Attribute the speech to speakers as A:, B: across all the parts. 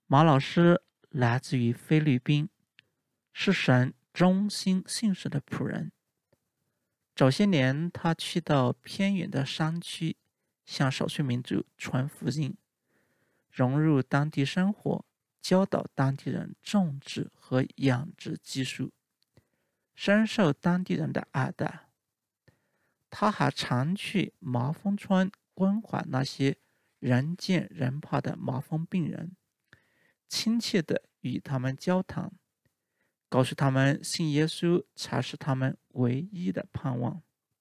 A: 马老师来自于菲律宾，是神忠心信实的仆人。早些年，他去到偏远的山区，向少数民族传福音，融入当地生活，教导当地人种植和养殖技术，深受当地人的爱戴。他还常去麻风村关怀那些人见人怕的麻风病人，亲切地与他们交谈，告诉他们信耶稣才是他们唯一的盼望。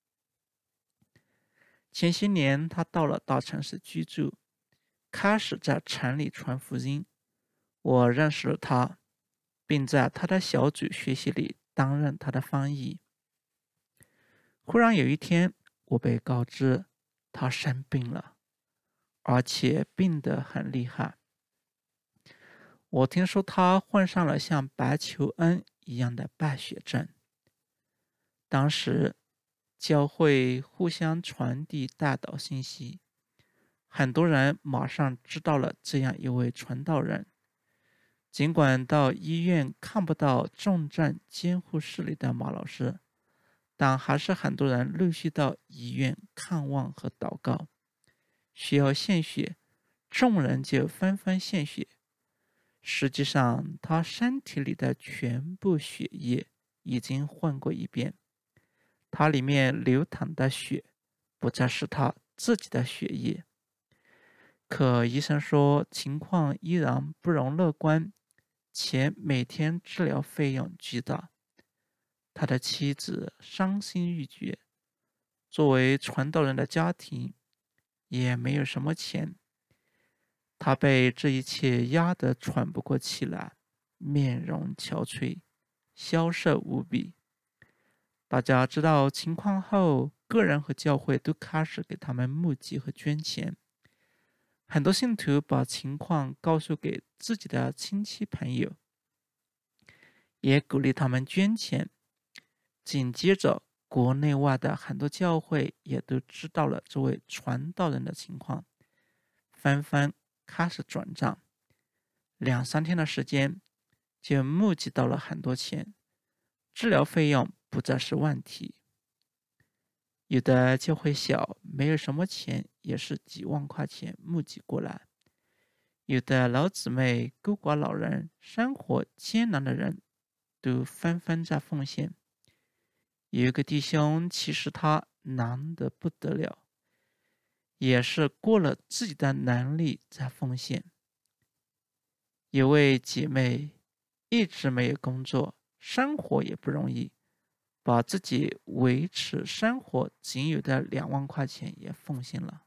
A: 前些年，他到了大城市居住，开始在城里传福音。我认识了他，并在他的小组学习里担任他的翻译。忽然有一天，我被告知他生病了，而且病得很厉害。我听说他患上了像白求恩一样的败血症。当时教会互相传递代祷信息，很多人马上知道了这样一位传道人。尽管到医院看不到重症监护室里的马老师，但还是很多人陆续到医院看望和祷告。需要献血，众人就纷纷献血。实际上，他身体里的全部血液已经换过一遍，他里面流淌的血不再是他自己的血液。可医生说情况依然不容乐观，且每天治疗费用巨大。他的妻子伤心欲绝，作为传道人的家庭也没有什么钱。他被这一切压得喘不过气来，面容憔悴，消瘦无比。大家知道情况后，个人和教会都开始给他们募集和捐钱。很多信徒把情况告诉给自己的亲戚朋友，也鼓励他们捐钱。紧接着，国内外的很多教会也都知道了这位传道人的情况，纷纷开始转账。2-3天的时间，就募集到了很多钱，治疗费用不再是问题。有的教会小，没有什么钱，也是几万块钱募集过来。有的老姊妹、孤寡老人、生活艰难的人，都纷纷在奉献。有一个弟兄，其实他难得不得了，也是过了自己的能力在奉献。有位姐妹一直没有工作，生活也不容易，把自己维持生活仅有的2万块钱也奉献了。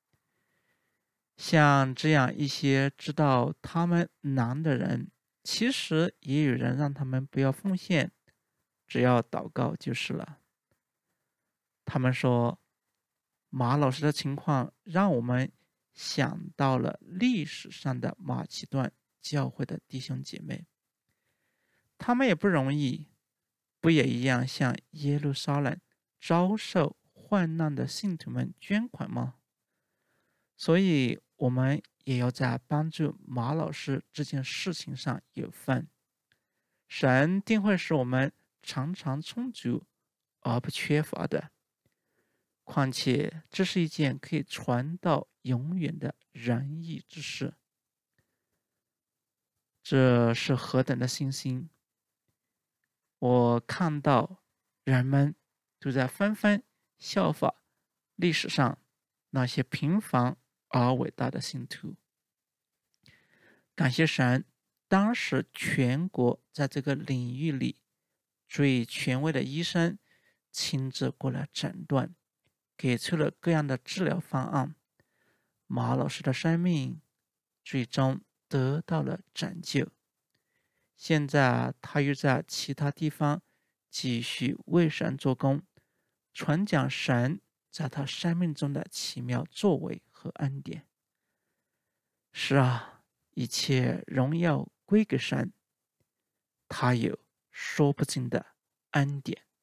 A: 像这样一些知道他们难的人，其实也有人让他们不要奉献，只要祷告就是了。他们说，马老师的情况让我们想到了历史上的马其顿教会的弟兄姐妹，他们也不容易，不也一样向耶路撒冷遭受患难的信徒们捐款吗？所以我们也要在帮助马老师这件事情上有份。神定会使我们常常充足而不缺乏的。况且这是一件可以传到永远的仁义之事。这是何等的信心！我看到人们都在纷纷效法历史上那些平凡而伟大的信徒。感谢神，当时全国在这个领域里最权威的医生亲自过来诊断，给出了各样的治疗方案。马老师的生命最终得到了拯救。现在他又在其他地方继续为神做工，传讲神在他生命中的奇妙作为和恩典。是啊，一切荣耀归给神，他有说不尽的恩典。